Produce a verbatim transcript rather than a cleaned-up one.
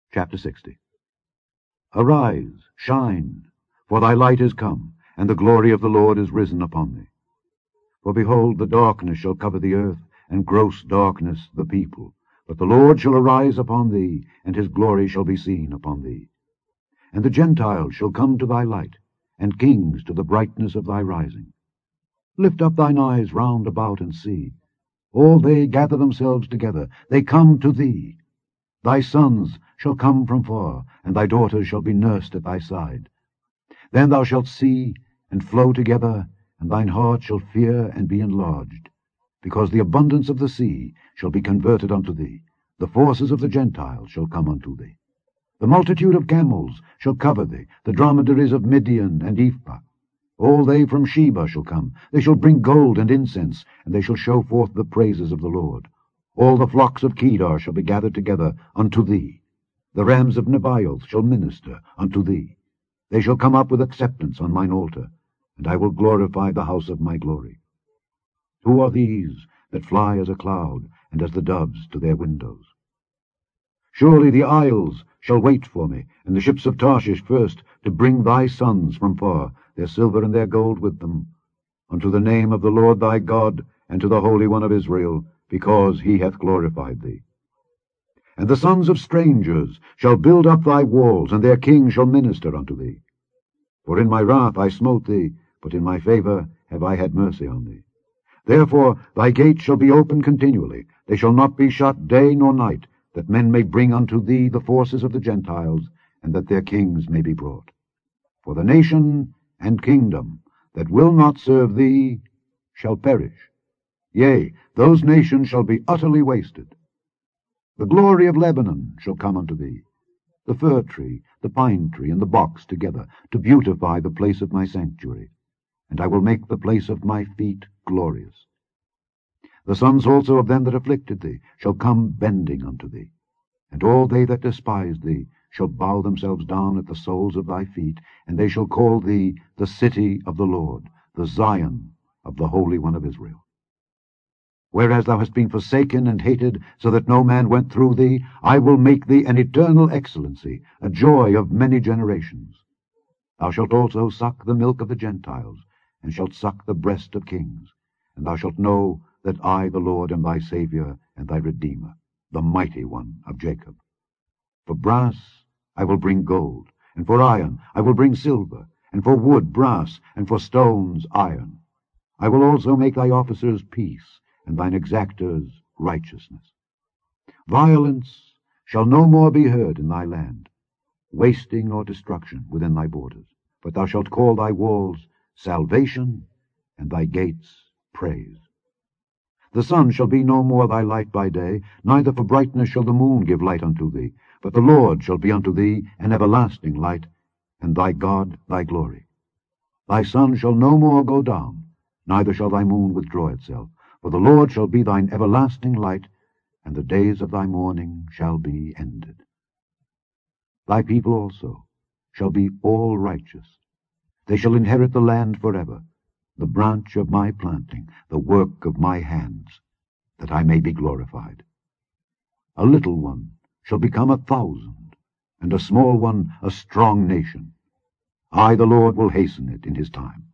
Chapter sixty. Arise, shine, for thy light is come, and the glory of the Lord is risen upon thee. For behold, the darkness shall cover the earth, and gross darkness the people. But the Lord shall arise upon thee, and his glory shall be seen upon thee. And the Gentiles shall come to thy light, and kings to the brightness of thy rising. Lift up thine eyes round about, and see. All they gather themselves together, they come to thee. Thy sons shall come from far, and thy daughters shall be nursed at thy side. Then thou shalt see, and flow together, and thine heart shall fear and be enlarged, because the abundance of the sea shall be converted unto thee. The forces of the Gentiles shall come unto thee. The multitude of camels shall cover thee, the dromedaries of Midian and Ephah. All they from Sheba shall come. They shall bring gold and incense, and they shall show forth the praises of the Lord. All the flocks of Kedar shall be gathered together unto thee. The rams of Nebaioth shall minister unto thee. They shall come up with acceptance on mine altar, and I will glorify the house of my glory. Who are these that fly as a cloud, and as the doves to their windows? Surely the isles shall wait for me, and the ships of Tarshish first, to bring thy sons from far, their silver and their gold with them, unto the name of the Lord thy God, and to the Holy One of Israel, because he hath glorified thee. And the sons of strangers shall build up thy walls, and their kings shall minister unto thee. For in my wrath I smote thee, but in my favour have I had mercy on thee. Therefore thy gates shall be open continually, they shall not be shut day nor night, that men may bring unto thee the forces of the Gentiles, and that their kings may be brought. For the nation and kingdom that will not serve thee shall perish. Yea, those nations shall be utterly wasted. The glory of Lebanon shall come unto thee, the fir tree, the pine tree, and the box together, to beautify the place of my sanctuary, and I will make the place of my feet glorious. The sons also of them that afflicted thee shall come bending unto thee, and all they that despise thee shall bow themselves down at the soles of thy feet, and they shall call thee the city of the Lord, the Zion of the Holy One of Israel. Whereas thou hast been forsaken and hated, so that no man went through thee, I will make thee an eternal excellency, a joy of many generations. Thou shalt also suck the milk of the Gentiles, and shalt suck the breast of kings, and thou shalt know that I, the Lord, am thy Saviour and thy Redeemer, the mighty one of Jacob. For brass I will bring gold, and for iron I will bring silver, and for wood brass, and for stones iron. I will also make thy officers peace, and thine exactors righteousness. Violence shall no more be heard in thy land, wasting nor destruction within thy borders. But thou shalt call thy walls salvation, and thy gates praise. The sun shall be no more thy light by day, neither for brightness shall the moon give light unto thee. But the Lord shall be unto thee an everlasting light, and thy God thy glory. Thy sun shall no more go down, neither shall thy moon withdraw itself. For the Lord shall be thine everlasting light, and the days of thy mourning shall be ended. Thy people also shall be all righteous. They shall inherit the land forever, the branch of my planting, the work of my hands, that I may be glorified. A little one shall become a thousand, and a small one a strong nation. I, the Lord, will hasten it in his time.